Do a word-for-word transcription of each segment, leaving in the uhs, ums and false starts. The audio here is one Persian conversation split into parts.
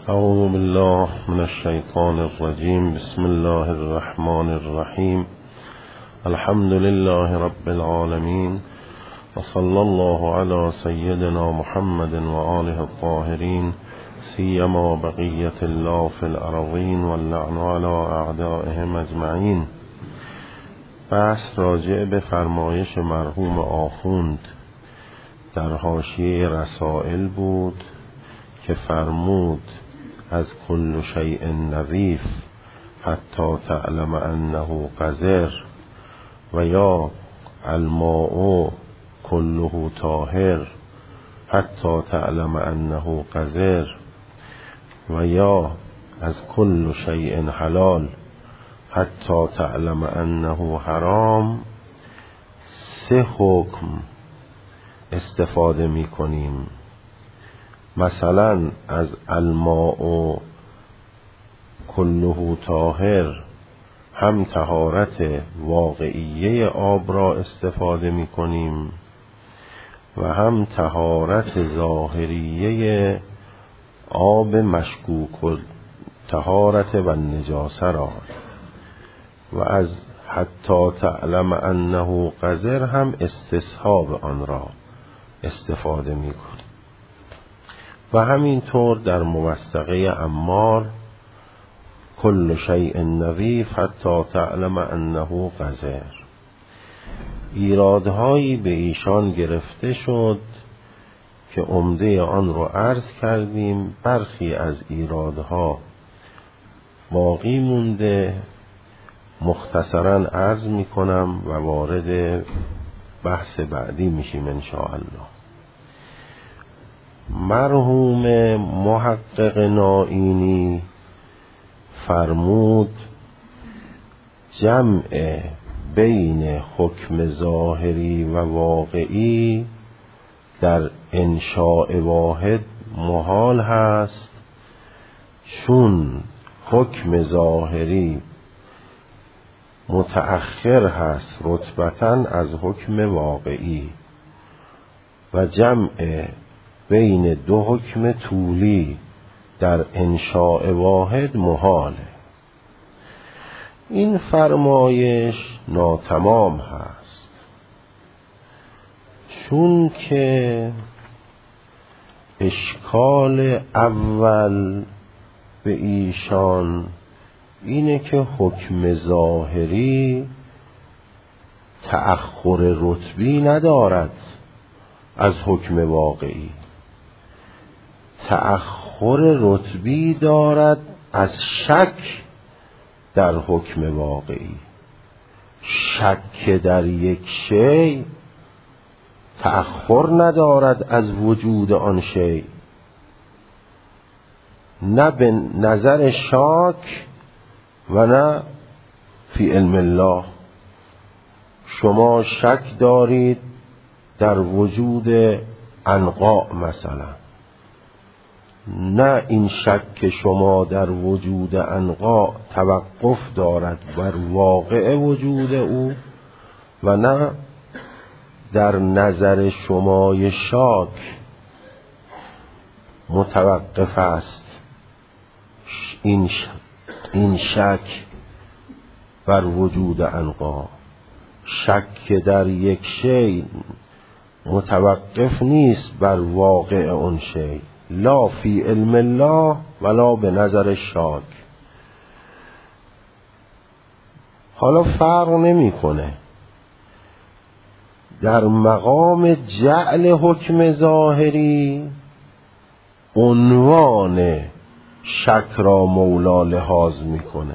اعوذ بالله من الشیطان الرجیم. بسم الله الرحمن الرحیم. الحمد لله رب العالمین و صلی الله علی سیدنا محمد و آله الطاهرین، سیما بقیت الله فی الارضین و اللعن علی اعدائهم اجمعین. بحث راجع به فرمایش مرحوم آخوند در حاشیه رسائل بود که فرمود از کل شیء نظیف حتی تعلم انه قذر و یا الماء کله طاهر حتی تعلم انه قذر و یا از کل شیء حلال حتی تعلم انه حرام. سه حکم استفاده می کنیم. مثلا از الماء کله طاهر هم طهارت واقعیه آب را استفاده می کنیم و هم طهارت ظاهریه آب مشکوک و طهارت و نجاسه را، و از حتی تعلم انه قذر هم استصحاب آن را استفاده می کنیم. و همینطور در موثقه عمار کل شیء نظیف حتی تعلم انه قذر. ایرادهایی به ایشان گرفته شد که عمده آن رو عرض کردیم. برخی از ایرادها باقی مونده، مختصرا عرض می کنم و وارد بحث بعدی میشیم انشاءالله. مرحوم محقق نائینی فرمود جمع بین حکم ظاهری و واقعی در انشاء واحد محال هست، چون حکم ظاهری متأخر هست رتبتاً از حکم واقعی و جمع بین دو حکم طولی در انشاء واحد محاله. این فرمایش ناتمام هست، چون که اشکال اول به ایشان اینه که حکم ظاهری تأخر رتبی ندارد از حکم واقعی، تأخر رتبی دارد از شک در حکم واقعی. شک در یک شی تأخر ندارد از وجود آن شی، نه به نظر شاک و نه فی علم الله. شما شک دارید در وجود عنقا مثلا، نه این شک شما در وجود عنقا توقف دارد بر واقع وجود او و نه در نظر شما شاک متوقف است. این این شک بر وجود عنقا، شک در یک شی متوقف نیست بر واقع اون شی، لا فی علم الله ولا به نظر شاک. حالا فرق نمی کنه در مقام جعل حکم ظاهری عنوان شک را مولا لحاظ میکنه،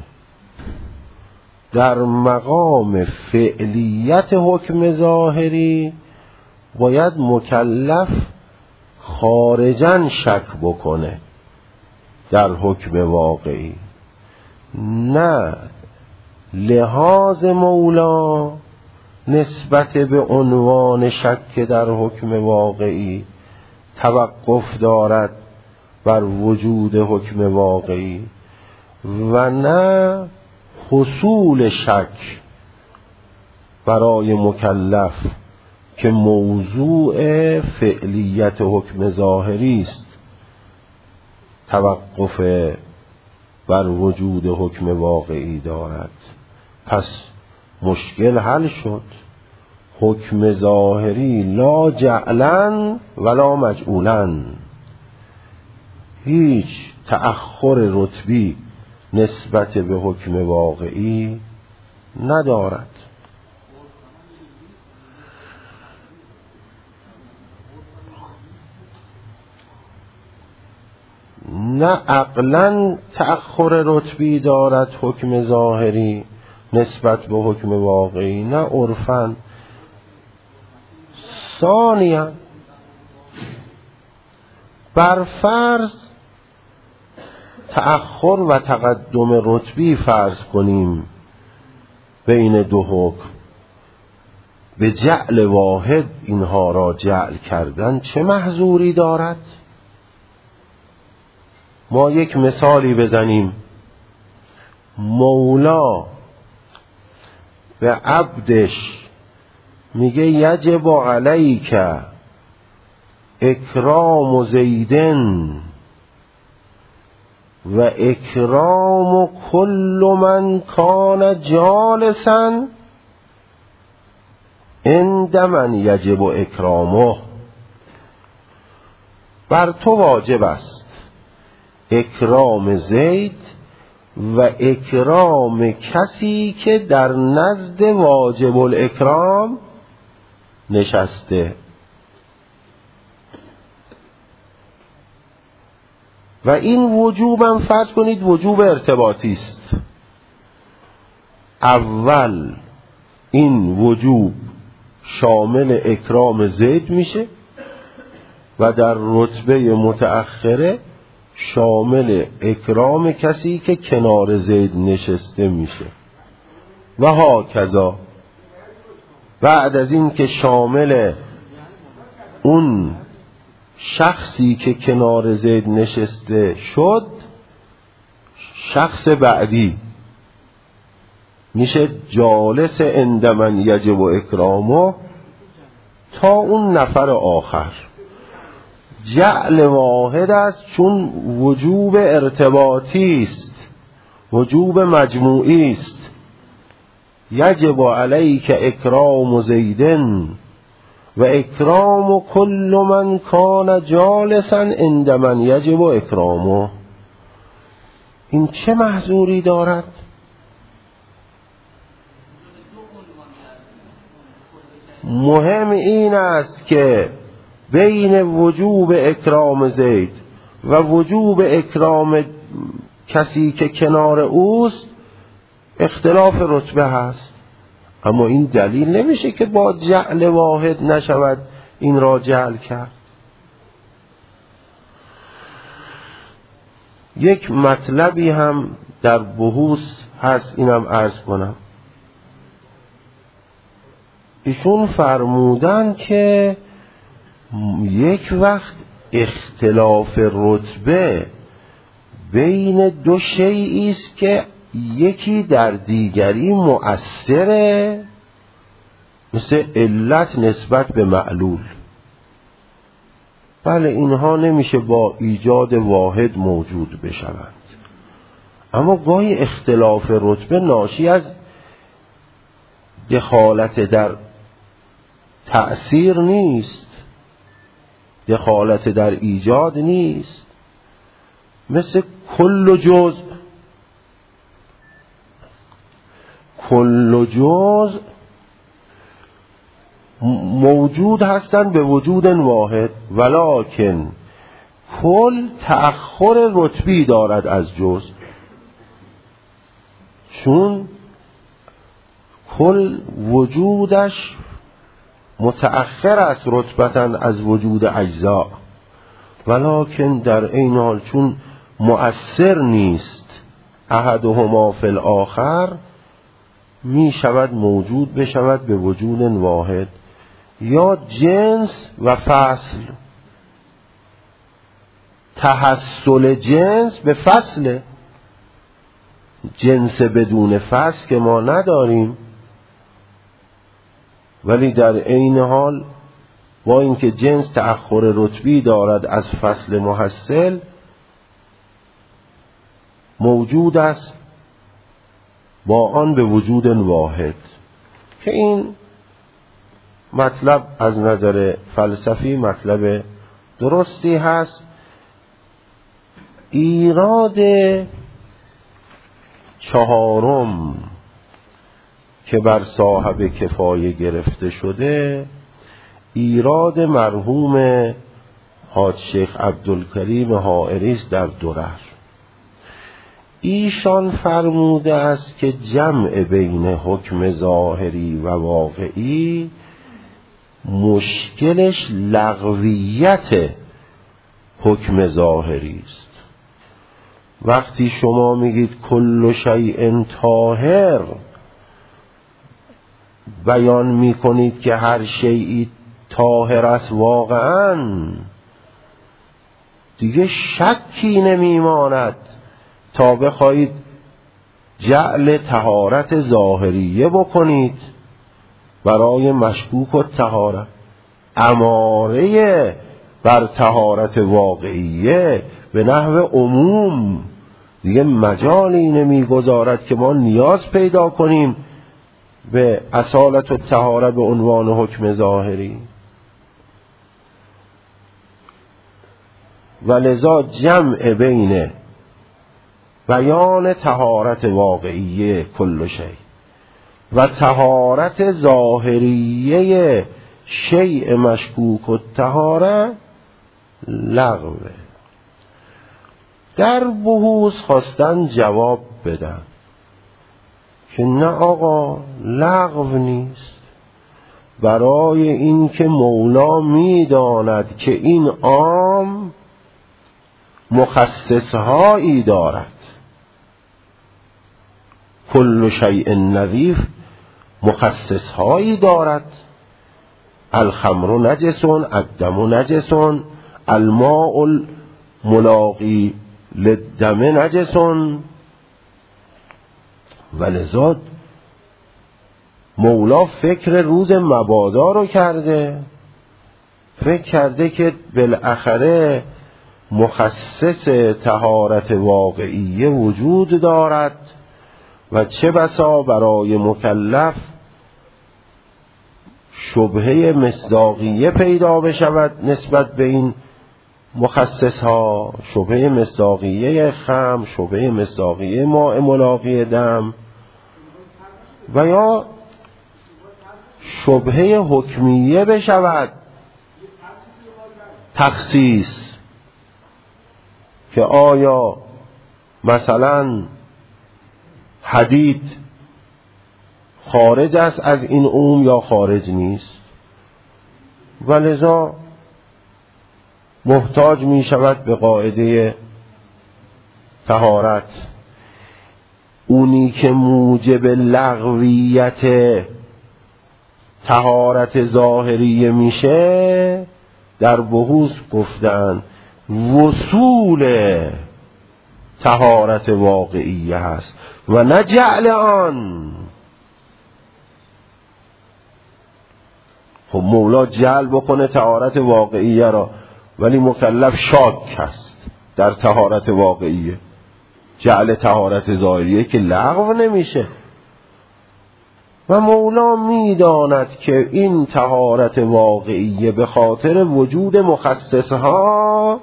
در مقام فعلیت حکم ظاهری باید مکلف خارجاً شک بکنه در حکم واقعی، نه لحاظ مولا نسبت به عنوان شک در حکم واقعی توقف دارد بر وجود حکم واقعی و نه حصول شک برای مکلف که موضوع فعلیت حکم ظاهری است توقف بر وجود حکم واقعی دارد. پس مشکل حل شد. حکم ظاهری لا جعلن ولا مجعولن، هیچ تأخر رتبی نسبت به حکم واقعی ندارد. نه عقلاً تأخر رتبی دارد حکم ظاهری نسبت به حکم واقعی، نه عرفاً. ثانیاً بر فرض تأخر و تقدم رتبی فرض کنیم بین دو حکم، به جعل واحد اینها را جعل کردن چه محظوری دارد؟ ما یک مثالی بزنیم. مولا به عبدش میگه یجب علیک اکرام زیدن و اکرام کل من کان جالسا عند من یجب اکرامه. بر تو واجب است اکرام زید و اکرام کسی که در نزد واجب الاکرام نشسته. و این وجوبم فرض کنید وجوب ارتباطی است. اول این وجوب شامل اکرام زید میشه و در رتبه متأخره شامل اکرام کسی که کنار زید نشسته میشه. و ها کذا بعد از این که شامل اون شخصی که کنار زید نشسته شد، شخص بعدی میشه جالس عند من یجب اکرامه تا اون نفر آخر. جعل واحد است چون وجوب ارتباطی است، وجوب مجموعی است. یجب علیک اکرام زیدن و اکرام کل من کان جالسا عند من یجب اکرامه. این چه محظوری دارد؟ مهم این است که بین وجوب اکرام زید و وجوب اکرام کسی که کنار اوست اختلاف رتبه هست، اما این دلیل نمیشه که با جعل واحد نشود این را جعل کرد. یک مطلبی هم در بحوث هست، اینم عرض کنم. ایشون فرمودن که یک وقت اختلاف رتبه بین دو شیئی است که یکی در دیگری مؤثره، مثل علت نسبت به معلول. بله اینها نمیشه با ایجاد واحد موجود بشوند، اما گاهی اختلاف رتبه ناشی از دخالت در تأثیر نیست، دخالت در ایجاد نیست. مثل کل جزء، کل جزء موجود هستند به وجود واحد، ولکن کل تأخر رتبی دارد از جزء، چون کل وجودش متأخر است رتبتاً از وجود اجزا، ولکن در این حال چون مؤثر نیست احدهما فی الاخر، می شود موجود بشود به وجود واحد. یا جنس و فصل، تحصل جنس به فصل، جنس بدون فصل که ما نداریم، ولی در عین حال با اینکه جنس تأخر رتبی دارد از فصل محصل، موجود است با آن به وجود واحد، که این مطلب از نظر فلسفی مطلب درستی هست. ایراد چهارم که بر صاحب کفایه گرفته شده، ایراد مرحوم حاج شیخ عبدالکریم حائری است در درر. ایشان فرموده است که جمع بین حکم ظاهری و واقعی مشکلش لغویت حکم ظاهری است. وقتی شما میگید کل شیء طاهر، بیان میکنید که هر شیئی طاهر است واقعا، دیگه شکی نمیماند تا بخواهید جعل طهارت ظاهریه بکنید برای مشکوک و طهارت، اماره بر طهارت واقعیه به نحو عموم دیگه مجالی نمیگذارد که ما نیاز پیدا کنیم به اصالت و طهارت به عنوان حکم ظاهری. ولذا جمع بین بیان طهارت واقعیه کل شیء و طهارت ظاهریه شیء مشکوک و طهارت لغوه. در بحوث خواستن جواب بدن که نه آقا لغو نیست، برای این که مولا میداند که این عام مخصصهایی دارد. کل شیء نظیف مخصصهایی دارد. الخمر نجس، الدم نجس، الماء الملاقی للدم نجس. ولذا مولا فکر روز مبادا رو کرده، فکر کرده که بالاخره مخصص طهارت واقعیه وجود دارد و چه بسا برای مکلف شبهه مصداقیه پیدا بشود نسبت به این مخصص ها، شبهه مصداقیه خمر، شبهه مصداقیه ماء ملاقی دم، و یا شبهه حکمیه بشود تخصیص، که آیا مثلا حدید خارج است از این عموم یا خارج نیست. ولذا محتاج می شود به قاعده طهارت. اونی که موجب لغویت طهارت ظاهریه میشه در بحوث گفتن وصول طهارت واقعیه هست و نه جعل آن. خب مولا جعل بکنه طهارت واقعیه را، ولی مکلف شاک هست در طهارت واقعیه، جعل طهارت ظاهریه که لغو نمیشه. و مولا میداند که این طهارت واقعیه به خاطر وجود مخصصها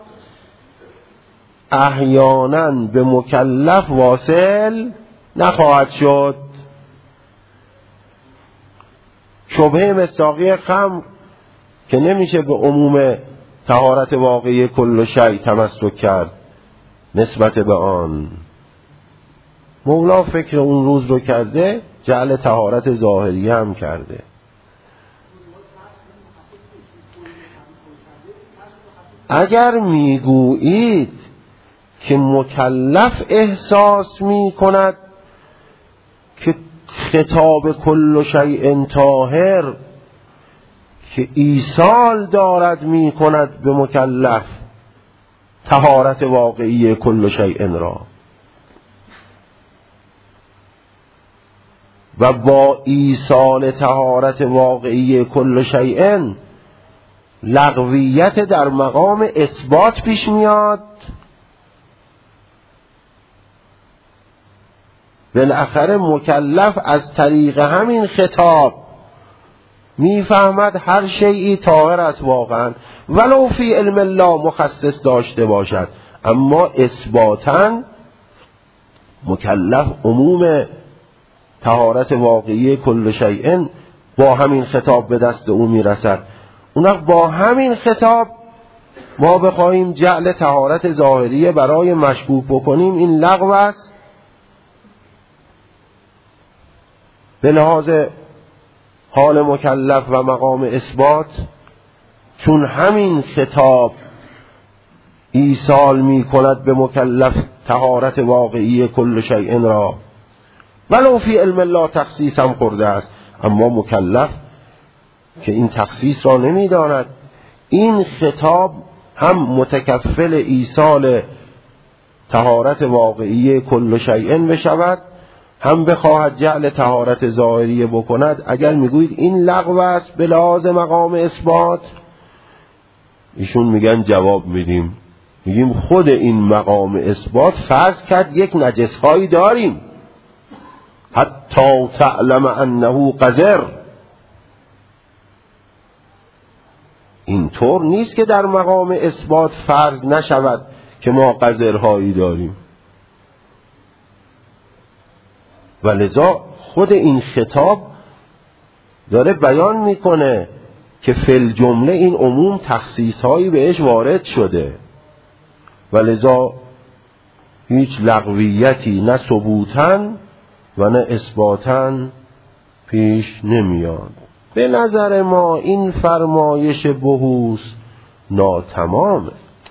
احیانا به مکلف واصل نخواهد شد. شبهه مصداقی خمر که نمیشه به عموم طهارت واقعی کل شیء تمسک کرد نسبت به آن. مولا فکر اون روز رو کرده، جعل طهارت ظاهری هم کرده. اگر میگویید که مکلف احساس میکند که خطاب کل شیء طاهر که ایصال دارد میکند به مکلف طهارت واقعی کل شیء را، و با ایصال طهارت واقعی کل شیء لغویت در مقام اثبات پیش میاد، بالاخره مکلف از طریق همین خطاب میفهمد هر شیئی طاهر است واقعا، ولو فی علم الله مخصص داشته باشد، اما اثباتاً مکلف عموم طهارت واقعی کل شیء با همین خطاب به دست او میرسد. اون وقت با همین خطاب ما بخواهیم جعل طهارت ظاهریه برای مشکوک بکنیم، این لغو است به لحاظ حال مکلف و مقام اثبات، چون همین خطاب ایصال می کند به مکلف طهارت واقعی کل شیء را، ولو فی علم الله تخصیص هم خورده است، اما مکلف که این تخصیص را نمی داند، این خطاب هم متکفل ایصال طهارت واقعی کل شیء بشود، هم بخواهد جعل طهارت ظاهریه بکند. اگر میگویید این لغو است به لحاظ مقام اثبات، ایشون میگن جواب میدیم، میگیم خود این مقام اثبات فرض کرد یک نجس‌هایی داریم، حتی تعلم انه قذر. اینطور نیست که در مقام اثبات فرض نشود که ما قذرهایی داریم. و لذا خود این خطاب داره بیان میکنه که فی الجمله این عموم تخصیصهایی بهش وارد شده و لذا هیچ لغویتی نه ثبوتاً و نه اثباتاً پیش نمیاد. به نظر ما این فرمایش بحوث ناتمامه.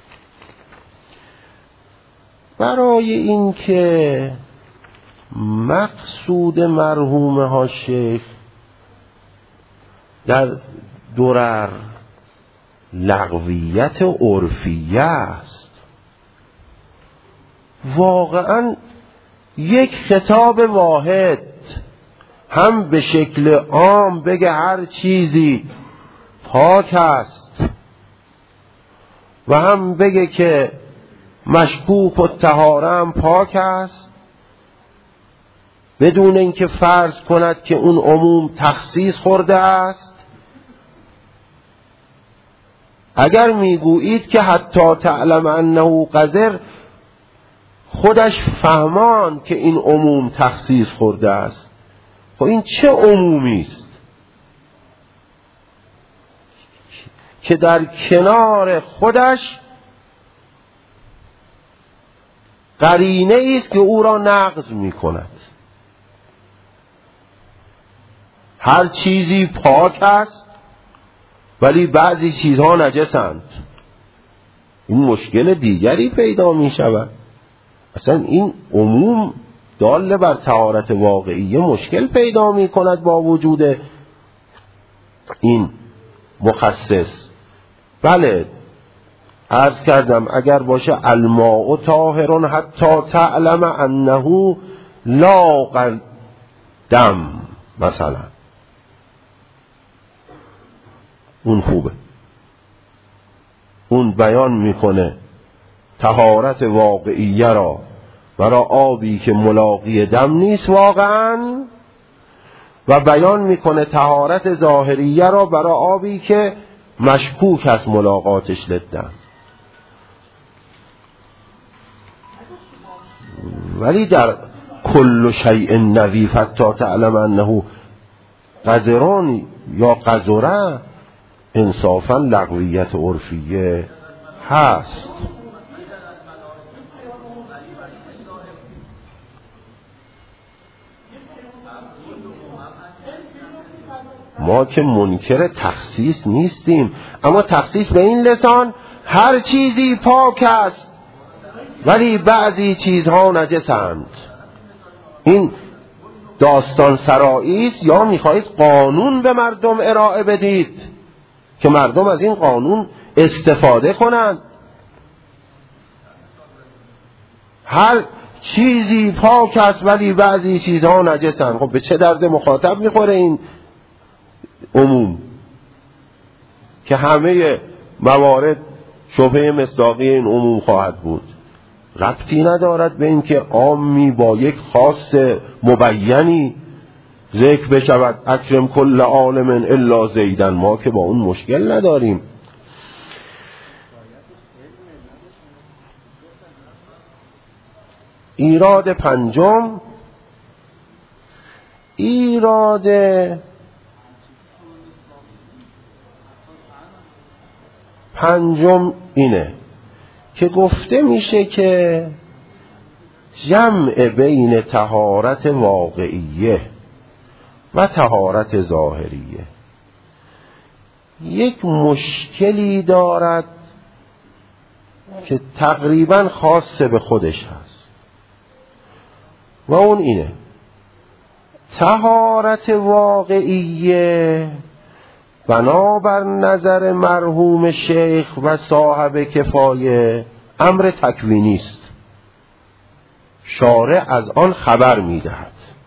برای این که مقصود مرحوم ها شیخ در درر لغویت عرفیه است، واقعا یک خطاب واحد هم به شکل عام بگه هر چیزی پاک است و هم بگه که مشکوک و طهاره هم پاک است، بدون اینکه فرض کند که اون عموم تخصیص خورده است. اگر میگویید که حتی تعلم انه قذر، خودش فهمان که این عموم تخصیص خورده است. خب این چه عمومی است که در کنار خودش قرینه است که او را نقض می کند. هر چیزی پاک است ولی بعضی چیزها نجسند. این مشکل دیگری پیدا می شود. اصلا این عموم دال بر طهارت واقعی مشکل پیدا می کند با وجود این مخصص. بله عرض کردم اگر باشه الماء طاهر حتی تعلم انه لا دم مثلا، اون خوبه، اون بیان میکنه طهارت واقعیه را برای آبی که ملاقی دم نیست واقعا، و بیان میکنه طهارت ظاهریه را برای آبی که مشکوک است ملاقاتش للدم. ولی در کل شیء نظیف حتی تعلم انه قذران یا قذره انصافا لغویت عرفیه هست. ما که منکر تخصیص نیستیم، اما تخصیص به این لسان هر چیزی پاک است ولی بعضی چیزها نجسند. این داستان سرایی است یا میخواهید قانون به مردم ارائه بدید که مردم از این قانون استفاده کنند؟ هر چیزی پاک است ولی بعضی چیزها نجسند. خب به چه درد مخاطب میخوره این عموم که همه موارد شبهه مصداقی این عموم خواهد بود؟ ربطی ندارد به اینکه عامی با یک خاص مبینی ذکر بشود اکرم کل عالم الا زیدن. ما که با اون مشکل نداریم. ایراد پنجم، ایراد پنجم اینه که گفته میشه که جمع بین طهارت واقعیه و طهارت ظاهریه یک مشکلی دارد که تقریبا خاص به خودش هست و اون اینه: طهارت واقعیه بنابر نظر مرحوم شیخ و صاحب کفایه امر تکوینی است، شارع از آن خبر می‌دهد.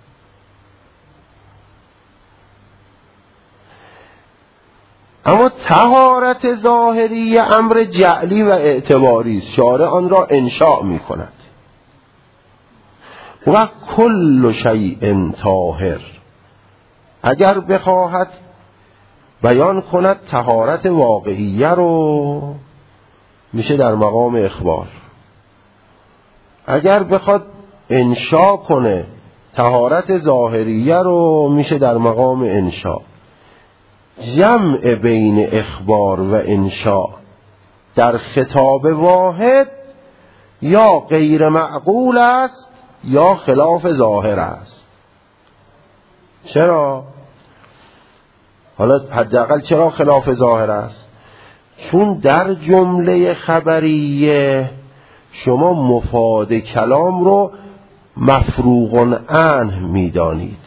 اما طهارت ظاهری امر جعلی و اعتباری است، شارع آن را انشاء می‌کند. و کل شیء طاهر اگر بخواهد بیان کند طهارت واقعیه رو میشه در مقام اخبار، اگر بخواد انشاء کنه طهارت ظاهریه رو میشه در مقام انشاء. جمع بین اخبار و انشاء در خطاب واحد یا غیر معقول است یا خلاف ظاهر است. چرا؟ حالا حداقل چرا خلاف ظاهر است؟ چون در جمله خبریه شما مفاد کلام رو مفروغ عنه میدانید،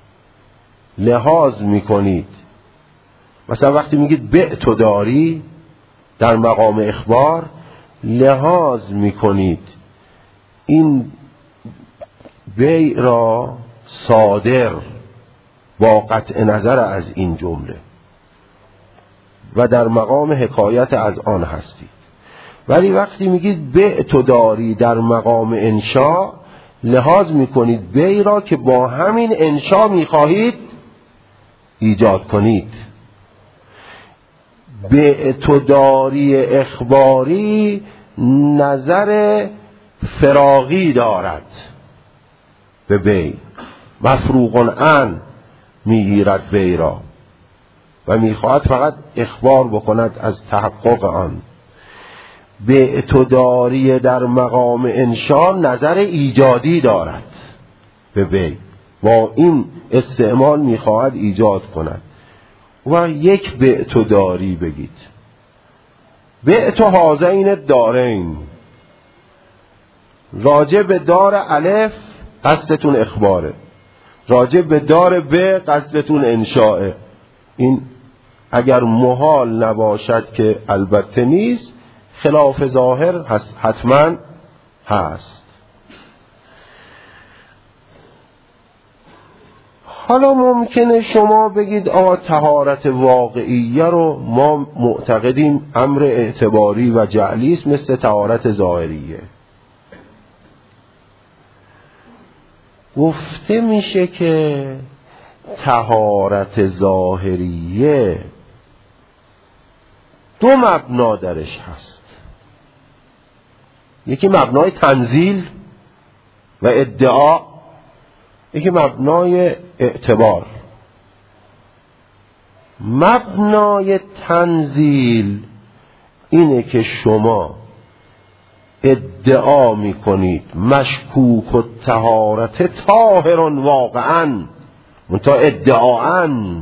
لحاظ میکنید. مثلا وقتی میگید بعت و داری در مقام اخبار، لحاظ میکنید این بیع را صادر با قطع نظر از این جمله و در مقام حکایت از آن هستید. ولی وقتی میگید بعت و داری در مقام انشاء، لحاظ میکنید بیع را که با همین انشاء میخواهید ایجاد کنید. بعت و داری اخباری نظر فراغی دارد به بیع، مفروغ عنه میگیرد بیع را و میخواهد فقط اخبار بکند از تحقق آن. بعت و داری در مقام انشاء نظر ایجادی دارد به بیع، با این استعمال میخواهد ایجاد کند. و یک بعت و داری بگید، بعت و هذین دارین، راجع به دار الف قصدتون اخباره، راجع به دار ب قصدتون انشاءه. این اگر محال نباشد که البته نیست، خلاف ظاهر حتما هست. حالا ممکنه شما بگید آقا طهارت واقعیه رو ما معتقدیم امر اعتباری و جعلی است مثل طهارت ظاهریه. گفته میشه که طهارت ظاهریه دو مبنا درش هست، یکی مبنای تنزیل و ادعا، یکی مبنای اعتبار. مبنای تنزیل اینه که شما ادعا میکنید مشکوک و طهارت طاهرون واقعا، منتها ادعاً.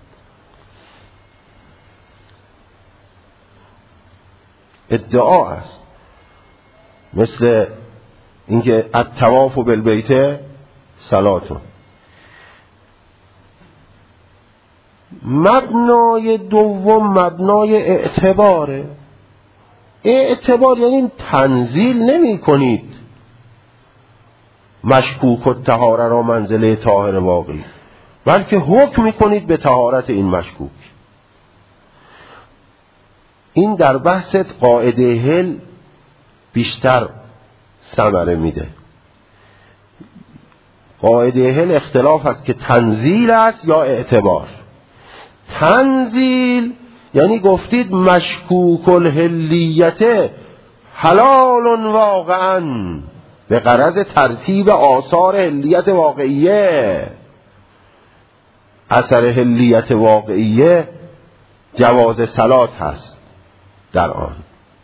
ادعا است، مثل اینکه الطواف بالبیت صلاتون. مبنای دوم مبنای اعتباره. اعتبار یعنی تنزیل نمی کنید مشکوک و طهاره را منزله طاهر واقعی، بلکه حکم می کنید به طهارت این مشکوک. این در بحث قاعده هل بیشتر ثمره میده. قاعده هل اختلاف هست که تنزیل است یا اعتبار. تنزیل یعنی گفتید مشکوک الحلیت حلال واقعا به غرض ترتیب آثار حلیت واقعیه. اثر حلیت واقعیه جواز صلات هست در آن.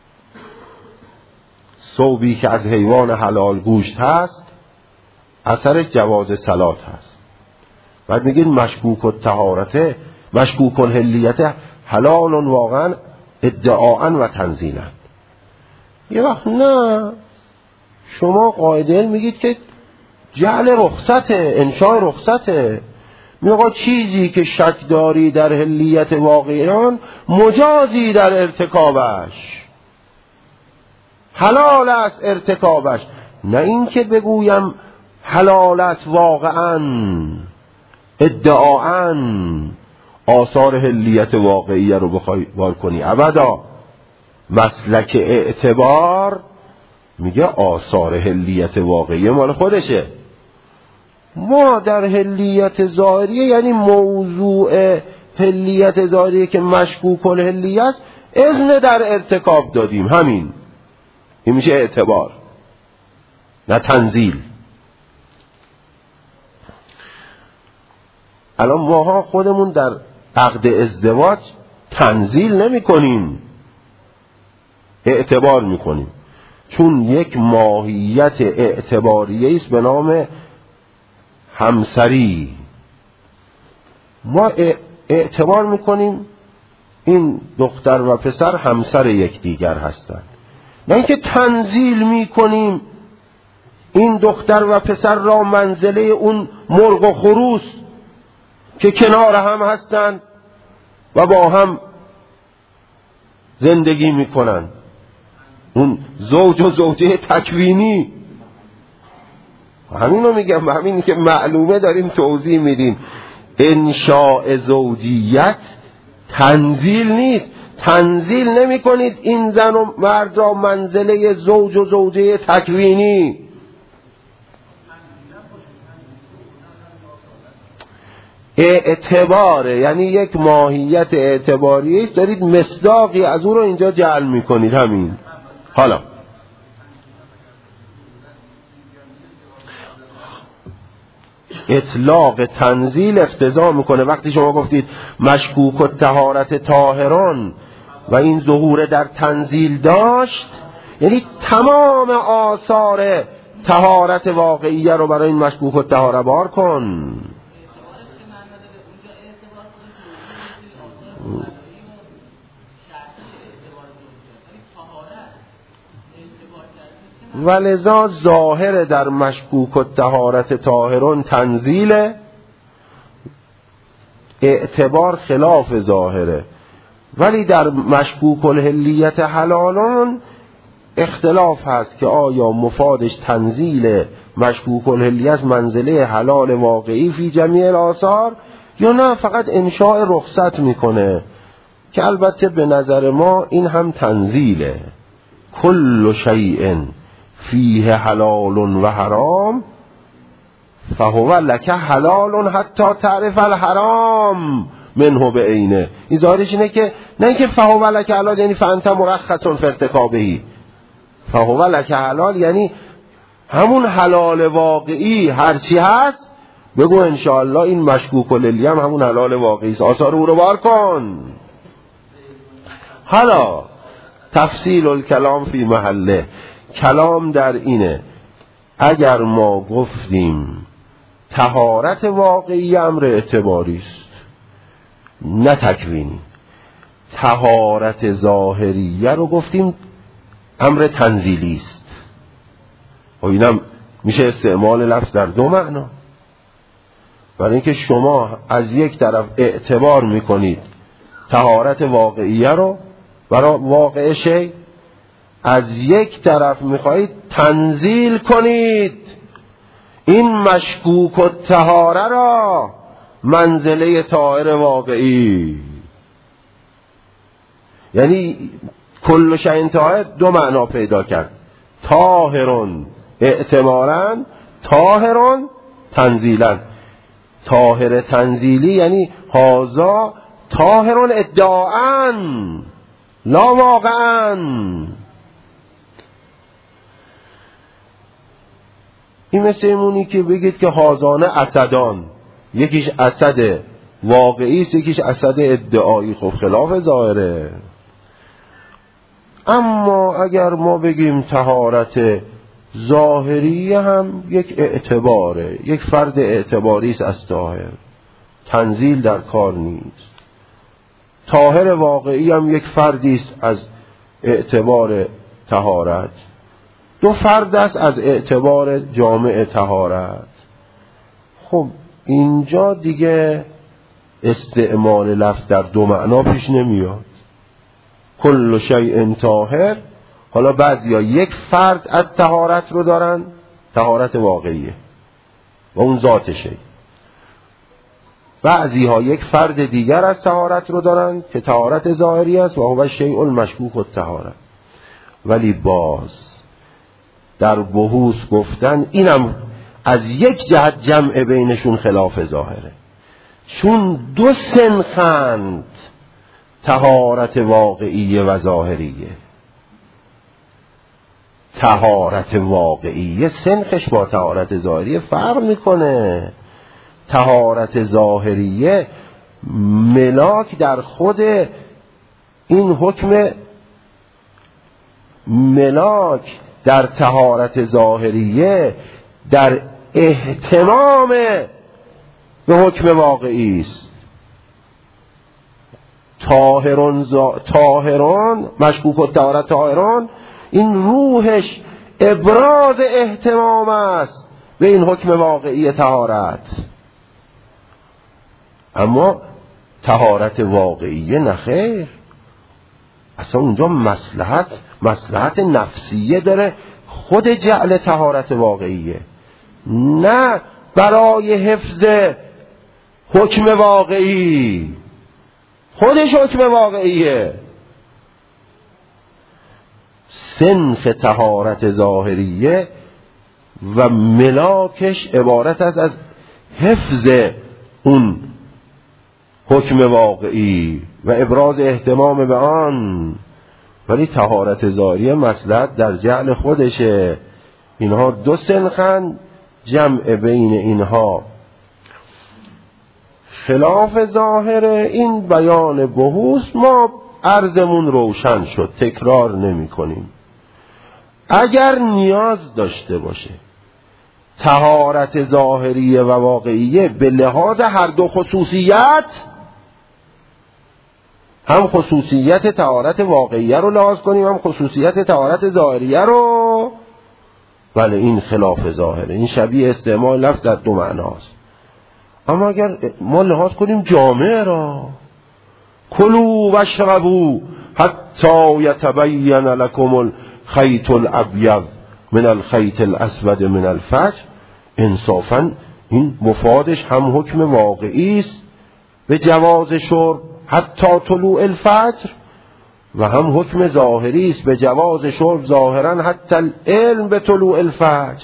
ثوبی که از حیوان حلال گوشت هست اثر جواز صلات هست. بعد میگید مشکوک الطهارت مشکوک الحلیت حلال واقعا ادعاء و تنزیلا. یه وقت نه، شما قاعده میگید که جعل رخصته، انشاء رخصته. میگه چیزی که شک داری در حلیت واقعیان مجازی در ارتکابش، حلال است ارتکابش. نه این که بگویم حلالت واقعا ادعاء آثار حلیت واقعیه رو بخوای بار کنی. ابدا. مسلک اعتبار میگه آثار حلیت واقعیه مال خودشه. ما در حلیت ظاهریه یعنی موضوع حلیت ظاهریه که مشکوک الحلیه است اذن در ارتکاب دادیم. همین این میشه اعتبار، نه تنزیل. الان ماها خودمون در عقد ازدواج تنزیل نمی کنیم، اعتبار می کنیم، چون یک ماهیت اعتباریه است به نام همسری. ما اعتبار می کنیم این دختر و پسر همسر یکدیگر هستند، نه اینکه تنزیل می کنیم این دختر و پسر را منزله اون مرغ و خروس که کنار هم هستند و با هم زندگی میکنن، اون زوج و زوجه تکوینی. همینو میگم، همین که معلومه داریم توضیح میدیم. انشاء زوجیت تنزیل نیست. تنزیل نمی کنید این زن و مرد را منزله زوج و زوجه تکوینی. اعتباره، یعنی یک ماهیت اعتباری است، دارید مصداقی از او رو اینجا جعل میکنید. همین. حالا اطلاق تنزیل اقتضا میکنه وقتی شما گفتید مشکوک الطهارت طاهران و این ظهور در تنزیل داشت، یعنی تمام آثار طهارت واقعیه رو برای این مشکوک الطهاره بار کن. ولذا ظاهر در مشکوک الطهارت طاهرون تنزیله، اعتبار خلاف ظاهره. ولی در مشکوک الحلیت حلالون اختلاف هست که آیا مفادش تنزیل مشکوک الحلیت منزله حلال واقعی فی جمیع الآثار یا نه فقط انشاء رخصت میکنه، که البته به نظر ما این هم تنزیله. کل شیء فیه حلال و حرام فهو لک حلال حتی تعرف الحرام منه بعینه. این ظاهرش اینه که نه اینکه فهو لک حلال یعنی فانت مرخص فی ارتکابه، فهو لک حلال یعنی همون حلال واقعی هرچی هست بگو انشاءالله این مشکوک الحلیه هم همون حلال واقعی است، آثار او رو بار کن. حالا تفصیل الکلام فی محله. کلام در اینه اگر ما گفتیم طهارت واقعی امر اعتباری است نه تکوینی، طهارت ظاهریه رو گفتیم امر تنزیلی است. و اینم میشه استعمال لفظ در دو معنا، برای اینکه شما از یک طرف اعتبار میکنید طهارت واقعیه رو برای واقع شی، از یک طرف میخواهید تنزیل کنید این مشکوک الطهاره را منزله طاهر واقعی. یعنی کل شیء طاهر دو معنا پیدا کرد. طاهرون اعتبارا طاهرون تنزیلا. طاهر تنزیلی یعنی هازا طاهرون ادعاءً لا واقعاً. این مثل ایمونی که بگید که هازانه اسدان، یکیش اسد واقعی است یکیش اسد ادعایی، خب خلاف ظاهره. اما اگر ما بگیم طهارت ظاهری هم یک اعتباره، یک فرد اعتباری است از طاهر، تنزیل در کار نیست. طاهر واقعی هم یک فردی است از اعتبار طهارت، دو فرد است از اعتبار جامع طهارت. خب اینجا دیگه استعمال لفظ در دو معنا پیش نمیاد. کل شیء طاهر، حالا بعضیا یک فرد از طهارت رو دارن، طهارت واقعیه و اون ذات شیء. بعضی ها یک فرد دیگر از طهارت رو دارن که طهارت ظاهری است و هو شیء المشکوک الطهارت. ولی باز در بحوث گفتن اینم از یک جهت جمع بینشون خلاف ظاهره، چون دو سنخند طهارت واقعیه و ظاهریه. طهارت واقعیه سنخش با طهارت ظاهریه فرق میکنه. طهارت ظاهریه ملاک در خود این حکم، ملاک در طهارت ظاهریه در اهتمام به حکم واقعی است. طاهرون زا... طاهرون مشکوک الطهارت طاهرون، این روحش ابراز اهتمام است به این حکم واقعی طهارت. اما طهارت واقعیه نخیر، اصلا اونجا مصلحت مصلحت نفسیه داره، خود جعل طهارت واقعیه، نه برای حفظ حکم واقعی. خودش حکم واقعیه. سنخ طهارت ظاهریه و ملاکش عبارت است از حفظ اون حکم واقعی و ابراز اهتمام به آن. ولی طهارت ظاهریه مصلحت در جعل خودشه. اینها دو سنخن، جمع بین اینها خلاف ظاهره. این بیان بحوث ما عرضمون روشن شد، تکرار نمی کنیم. اگر نیاز داشته باشه طهارت ظاهریه و واقعیه به لحاظ هر دو خصوصیت، هم خصوصیت طهارت واقعیه رو لحاظ کنیم هم خصوصیت طهارت ظاهریه رو، بله این خلاف ظاهره، این شبیه استعمال لفظ در دو معناست. اما اگر ما لحاظ کنیم جامعه را، کلوا واشربوا حتی یتبین لکم الخیط الابیض من الخیط الاسود من الفجر، انصافا این مفادش هم حکم واقعی است به جواز شرب حتی طلوع الفجر و هم حکم ظاهری است به جواز شرب ظاهرا حتی العلم به طلوع الفجر.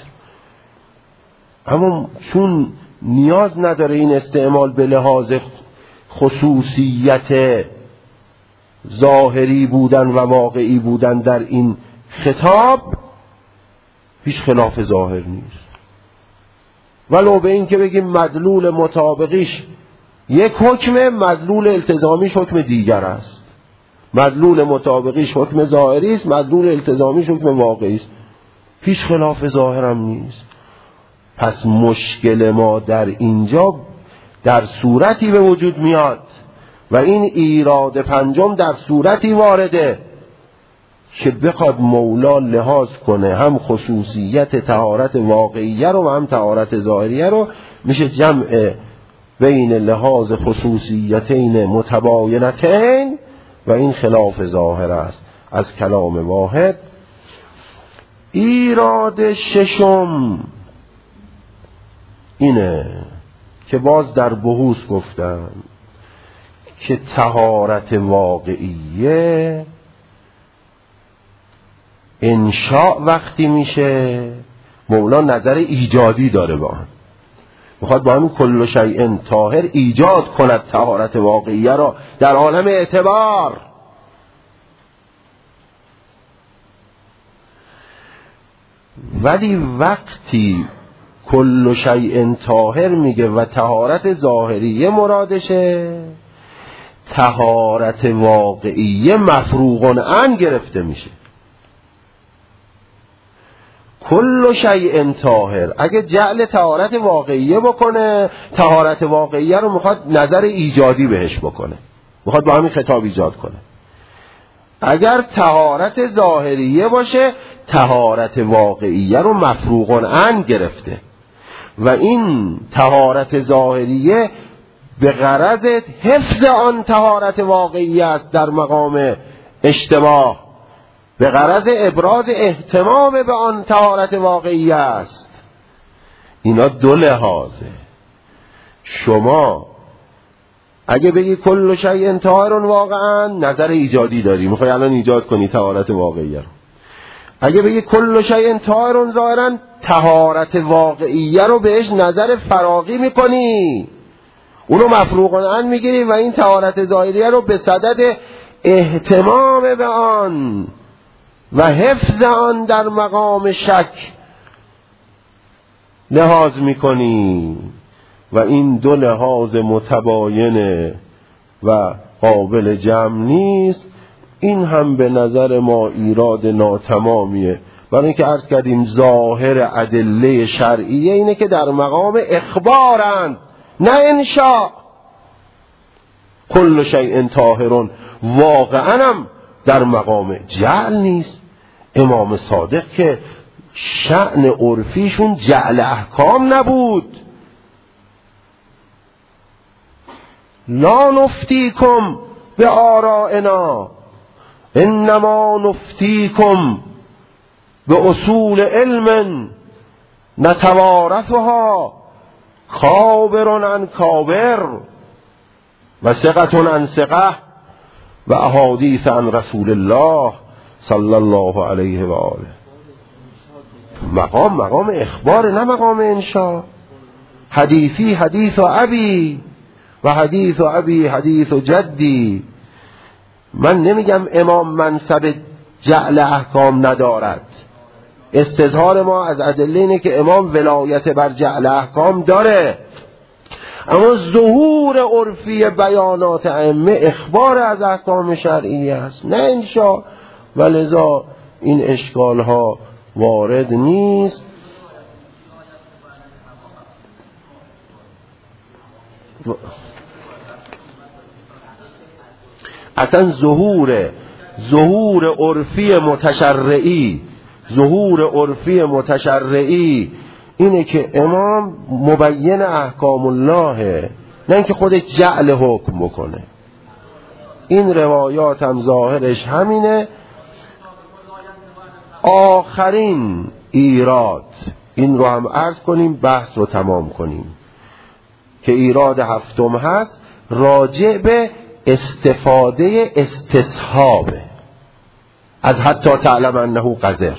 اما چون نیاز نداره این استعمال به لحاظ خصوصیت ظاهری بودن و واقعی بودن در این خطاب، هیچ خلاف ظاهر نیست. ولو به این که بگیم مدلول مطابقیش یک حکم، مدلول التزامیش حکم دیگر است. مدلول مطابقیش حکم ظاهری است، مدلول التزامیش حکم واقعی است، هیچ خلاف ظاهر هم نیست. پس مشکل ما در اینجا در صورتی به وجود میاد و این ایراد پنجم در صورتی وارده که بخواد مولا لحاظ کنه هم خصوصیت طهارت واقعیه رو و هم طهارت ظاهریه رو، میشه جمع بین لحاظ خصوصیتین متباینتین و این خلاف ظاهر است از کلام واحد. ایراد ششم اینه که باز در بحوث گفتم که طهارت واقعیه انشاء وقتی میشه مولا نظر ایجادی داره با هم، میخواد با همین کل شیء طاهر ایجاد کند طهارت واقعیه را در عالم اعتبار. ولی وقتی کل شیء طاهر میگه و طهارت ظاهریه مرادشه، طهارت واقعیه مفروغ عنه گرفته میشه. کل شیء طاهر اگه جعل طهارت واقعیه بکنه، طهارت واقعیه رو میخواد نظر ایجادی بهش بکنه، میخواد با همین خطاب ایجاد کنه. اگر طهارت ظاهریه باشه، طهارت واقعیه رو مفروغ عنه گرفته و این طهارت ظاهریه به غرض حفظ آن طهارت واقعیه است در مقام اجتماع، به غرض ابراز اهتمام به آن طهارت واقعیه است. اینا دو لحاظه. شما اگه بگی کل شیء طاهر واقعا، نظر ایجادی داری، میخوای الان ایجاد کنی طهارت واقعیه رو. اگه بگی کل شیء طاهر ظاهرا، طهارت واقعیه رو بهش نظر فراغی میکنی، اونو مفروغ عنه میگیری و این طهارت ظاهریه رو به صدد اهتمام به آن و حفظ آن در مقام شک لحاظ میکنی و این دو لحاظ متباینه و قابل جمع نیست. این هم به نظر ما ایراد ناتمامیه، برای اینکه عرض کردیم ظاهر ادله شرعیه اینه که در مقام اخبارند نه انشاء. کل شیء طاهر واقعا هم در مقام جعل نیست. امام صادق که شأن عرفیشون جعل احکام نبود. لا نفتیکم به آرائنا انما نفتیکم به اصول علم نتوارثها خابر عن کابر و ثقة عن ثقة و احادیث عن رسول الله صلی الله علیه و آله. مقام مقام اخبار نه مقام انشاء. حدیثی حدیث و ابی و حدیث و ابی حدیث و جدی. من نمیگم امام منصب جعل احکام ندارد، استظهار ما از ادله اینه که امام ولایت بر جعل احکام داره، اما ظهور عرفی بیانات ائمه اخبار از احکام شرعی است نه انشاء، و لذا این اشکال ها وارد نیست. اصلا ظهور ظهور عرفی متشرعی ظهور عرفی متشرعی اینه که امام مبین احکام الله، نه اینکه خودش جعل حکم بکنه. این روایات هم ظاهرش همینه. آخرین ایراد، این رو هم عرض کنیم بحث رو تمام کنیم، که ایراد هفتم هست، راجع به استفاده استصحاب از حتی تعلم انه قذر.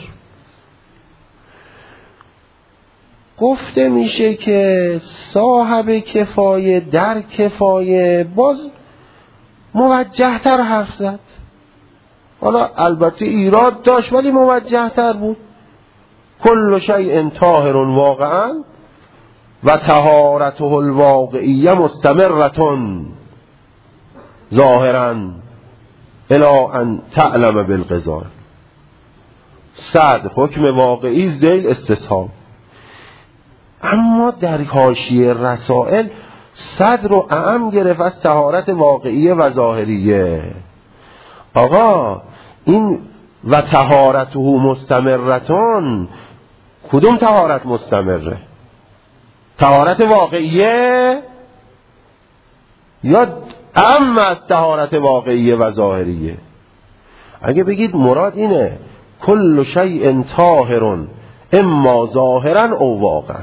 گفته میشه که صاحب کفایه در کفایه باز موجه تر حرف زد. حالا البته ایراد داشت ولی موجه تر بود. کل شیء طاهر واقعا و طهارته الواقعیه مستمرتون ظاهرا الی ان تعلم بالقضاء. صد حکم واقعی ذیل استصحاب. اما در حاشیه رسائل صد رو اعم گرفت از طهارت واقعیه و ظاهریه. آقا این و طهارته مستمرتون، کدوم طهارت مستمره؟ طهارت واقعیه یا اما از طهارت واقعیه و ظاهریه؟ اگه بگید مراد اینه کل شیء طاهر اما ظاهرا او واقعا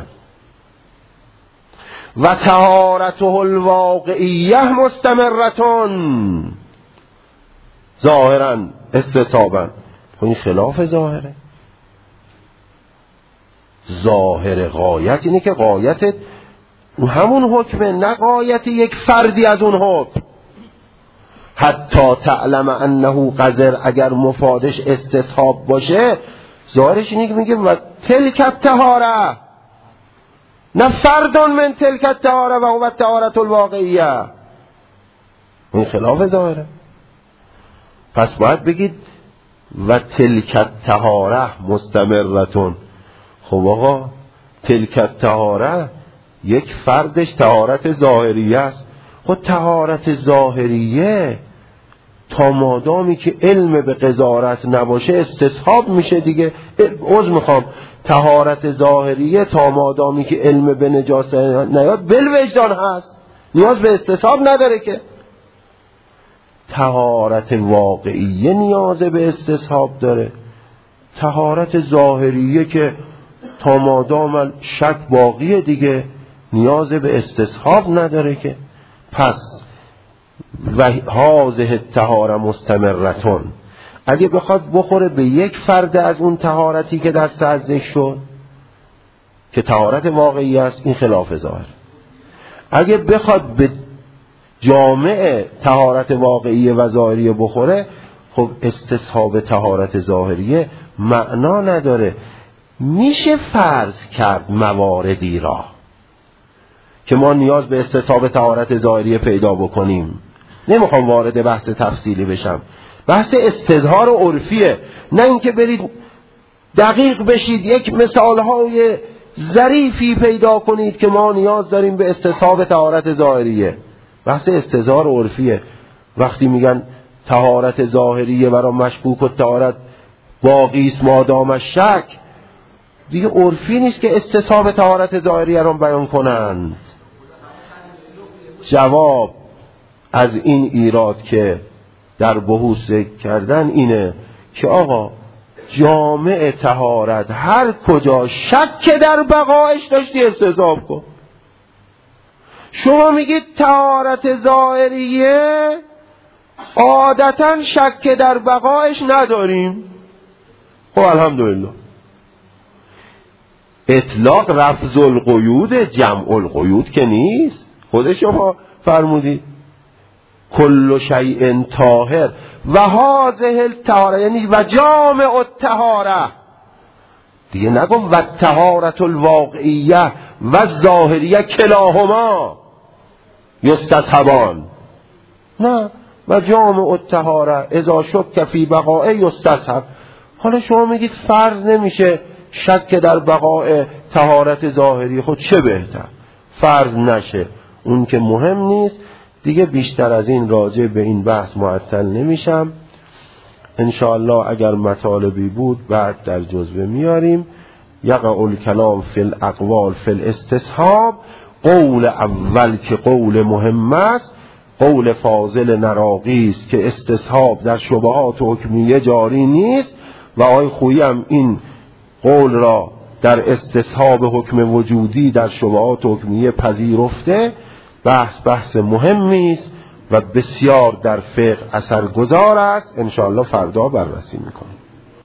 و طهارته الواقعیه مستمرتون ظاهرا استصحابا، این خلاف ظاهره. ظاهر غایت اینه که غایت همون حکمه، نه غایت یک فردی از اون حکم. حتی تعلم انه قذر، اگر مفادش استصحاب باشه، ظاهرش اینه که میگه و تلک الطهاره، نه فردان من تلک الطهاره و هو الطهارة الواقعیه. این خلاف ظاهره. پس باید بگید و تلک الطهاره مستمرتون. خب آقا تلک الطهاره یک فردش طهارت ظاهریه است. خب طهارت ظاهریه تا مادامی که علم به قذارت نباشه استصحاب میشه دیگه. عذر میخوام، طهارت ظاهریه تا مادامی که علم به نجاست نیاد بالوجدان هست، نیاز به استصحاب نداره که. طهارت واقعیه نیاز به استصحاب داره. طهارت ظاهریه که تا مادام شک باقیه دیگه نیاز به استصحاب نداره که. پس و هذه الطهاره مستمرتون، اگه بخواد بخوره به یک فرد از اون طهارتی که دست از ذکر شد که طهارت واقعی است، این خلاف ظاهر. اگه بخواد به جامع طهارت واقعی و ظاهریه بخوره، خب استصحاب طهارت ظاهریه معنا نداره. میشه فرض کرد مواردی را که ما نیاز به استصحاب طهارت ظاهریه پیدا بکنیم. نمیخوام وارد بحث تفصیلی بشم، بحث استظهار عرفیه، نه اینکه برید دقیق بشید یک مثالهای ظریفی پیدا کنید که ما نیاز داریم به استصحاب طهارت ظاهریه. بحث استظهار عرفیه. وقتی میگن طهارت ظاهریه برای مشکوک و طهارت باقی است مادام شک، دیگه عرفی نیست که استصحاب طهارت ظاهریه را بیان کنند. جواب از این ایراد که در بحوث ذکر کردن اینه که آقا جامع طهارت هر کجا شک در بقایش داشتی استصحاب کن. شما میگید طهارت ظاهریه عادتا شک در بقایش نداریم. خب الحمدلله. اطلاق رفض القیود جمع القیود که نیست. خود شما فرمودید کل شیء طاهر و هذه الطهاره، یعنی و جامع الطهاره دیگه. نگم و الطهارة الواقعیه و الظاهریه کلاهما یستصحبان، نه، و جامع الطهاره اذا شک فی بقاء یستصحب. حالا شما میگید فرض نمیشه شک در بقاء طهارت ظاهری، خود چه بهتر فرض نشه، اون که مهم نیست دیگه. بیشتر از این راجع به این بحث معطل نمیشم. انشاءالله اگر مطالبی بود بعد در جزوه میاریم. یقع الکلام فی الاقوال فی الاستصحاب، قول اول که قول مهم است، قول فاضل نراقی است که استصحاب در شبهات حکمیه جاری نیست و آقای خویی هم این قول را در استصحاب حکم وجودی در شبهات حکمیه پذیرفته. بحث بحث مهمی است و بسیار در فقه اثرگذار است. انشاءالله فردا بررسی میکنیم.